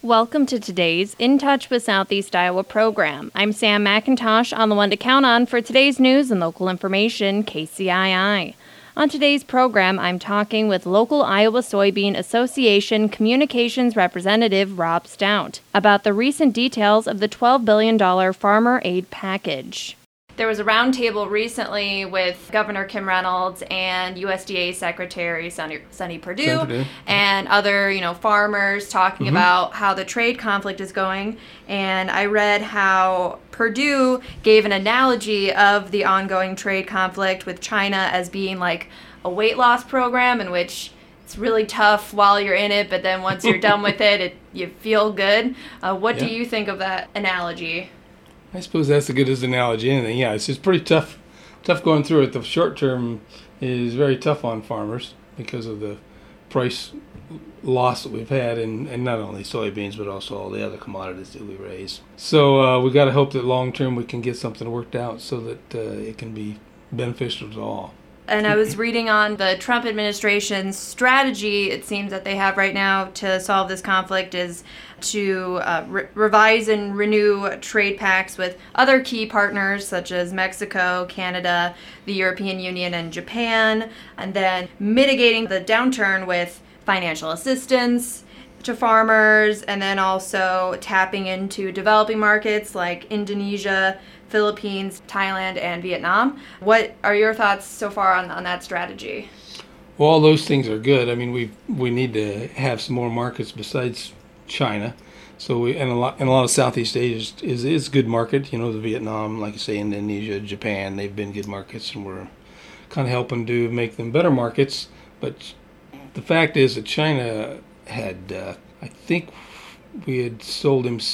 Welcome to today's In Touch with Southeast Iowa program. I'm Sam McIntosh on the one to count on for today's news and local information, KCII. On today's program, I'm talking with local Iowa Soybean Association Communications Representative Rob Stout about the recent details of the $12 billion farmer aid package. There was a roundtable recently with Governor Kim Reynolds and USDA Secretary Sonny Perdue and other, farmers talking about how the trade conflict is going. And I read how Perdue gave an analogy of the ongoing trade conflict with China as being like a weight loss program in which it's really tough while you're in it, but then once you're done with it, you feel good. What do you think of that analogy? I suppose that's as good as an analogy. Anything, it's just pretty tough going through it. The short term is very tough on farmers because of the price loss that we've had, and not only soybeans but also all the other commodities that we raise. So we got to hope that long term we can get something worked out so that it can be beneficial to all. And I was reading on the Trump administration's strategy, it seems that they have right now to solve this conflict is to revise and renew trade pacts with other key partners such as Mexico, Canada, the European Union, and Japan, and then mitigating the downturn with financial assistance to farmers, and then also tapping into developing markets like Indonesia, Philippines, Thailand, and Vietnam. What are your thoughts so far on that strategy? Well, all those things are good. I mean, we need to have some more markets besides China. So a lot of Southeast Asia is a good market. The Vietnam, like I say, Indonesia, Japan, they've been good markets, and we're kind of helping to make them better markets. But the fact is that China had, I think we had sold him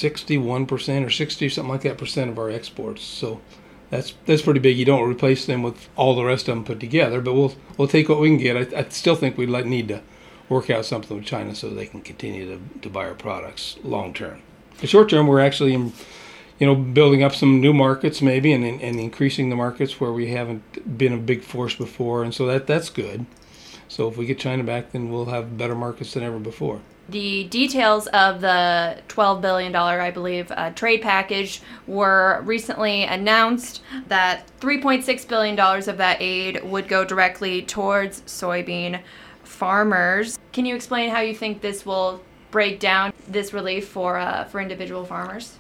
61% or 60 something like that percent of our exports. So that's pretty big. You don't replace them with all the rest of them put together, but we'll take what we can get. I still think we'd need to work out something with China so they can continue to buy our products long term. The short term, we're actually building up some new markets maybe and increasing the markets where we haven't been a big force before, and so that's good. So if we get China back, then we'll have better markets than ever before. The details of the $12 billion, I believe, trade package were recently announced that $3.6 billion of that aid would go directly towards soybean farmers. Can you explain how you think this will break down this relief for individual farmers?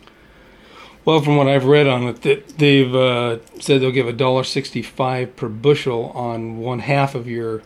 Well, from what I've read on it, they've said they'll give $1.65 per bushel on one half of your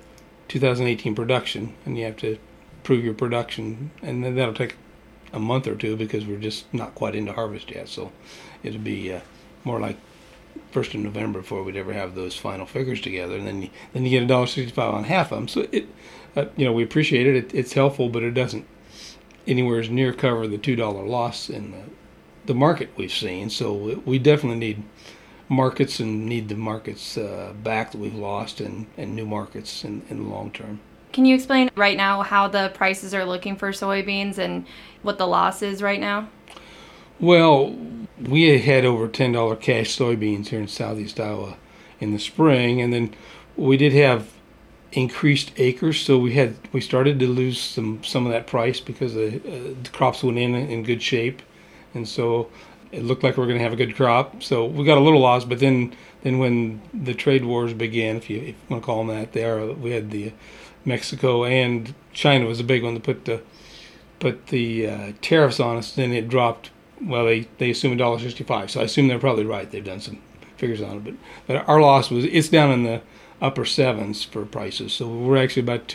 2018 production, and you have to prove your production, and then that'll take a month or two because we're just not quite into harvest yet. So it'll be more like 1st of November before we'd ever have those final figures together, and then you get $1.65 on half of them. So it, we appreciate it. It's helpful, but it doesn't anywhere near cover the $2 loss in the market we've seen. So we definitely need markets and need the markets back that we've lost and new markets in the long term. Can you explain right now how the prices are looking for soybeans and what the loss is right now? Well, we had over $10 cash soybeans here in Southeast Iowa in the spring, and then we did have increased acres, so we started to lose some of that price because the crops went in good shape, and so it looked like we were going to have a good crop. So we got a little loss, but then when the trade wars began, if you want to call them that, we had the Mexico and China was a big one to put the tariffs on us. Then it dropped. Well, they assume $1.65, so I assume they're probably right. They've done some figures on it, but our loss it's down in the upper sevens for prices. So we're actually about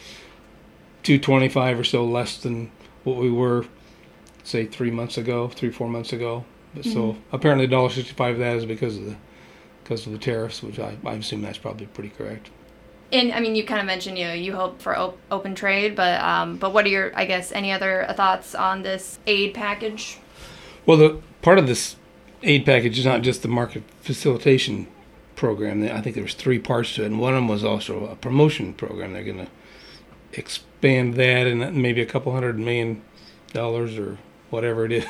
$2.25 or so less than what we were, say 4 months ago. But so apparently $1.65 of that is because of the tariffs, which I assume that's probably pretty correct. And I mean, you kind of mentioned you hope for open trade, but what are your any other thoughts on this aid package? Well, the part of this aid package is not just the market facilitation program. I think there was 3 parts to it, and one of them was also a promotion program. They're going to expand that and maybe a couple $100 million or whatever it is,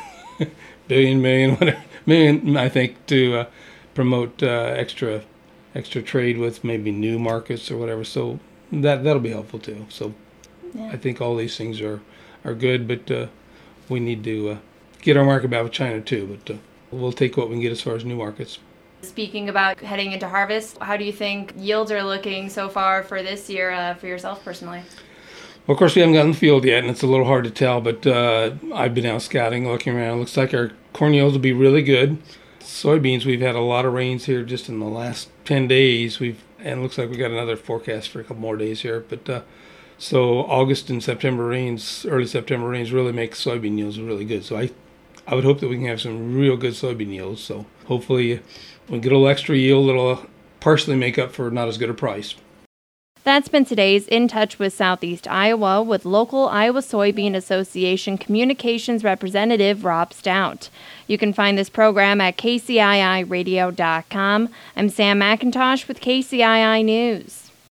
million, I think, to promote extra trade with maybe new markets or whatever. So that'll be helpful too. So yeah. I think all these things are good, but we need to get our market back with China too. But we'll take what we can get as far as new markets. Speaking about heading into harvest, how do you think yields are looking so far for this year for yourself personally? Well, of course, we haven't gotten in the field yet, and it's a little hard to tell, but I've been out scouting, looking around. It looks like our corn yields will be really good. Soybeans, we've had a lot of rains here just in the last 10 days. And it looks like we got another forecast for a couple more days here. But so August and September rains, early September rains, really make soybean yields really good. So I would hope that we can have some real good soybean yields. So hopefully we get a little extra yield that'll partially make up for not as good a price. That's been today's In Touch with Southeast Iowa with local Iowa Soybean Association Communications Representative Rob Stout. You can find this program at kciiradio.com. I'm Sam McIntosh with KCII News.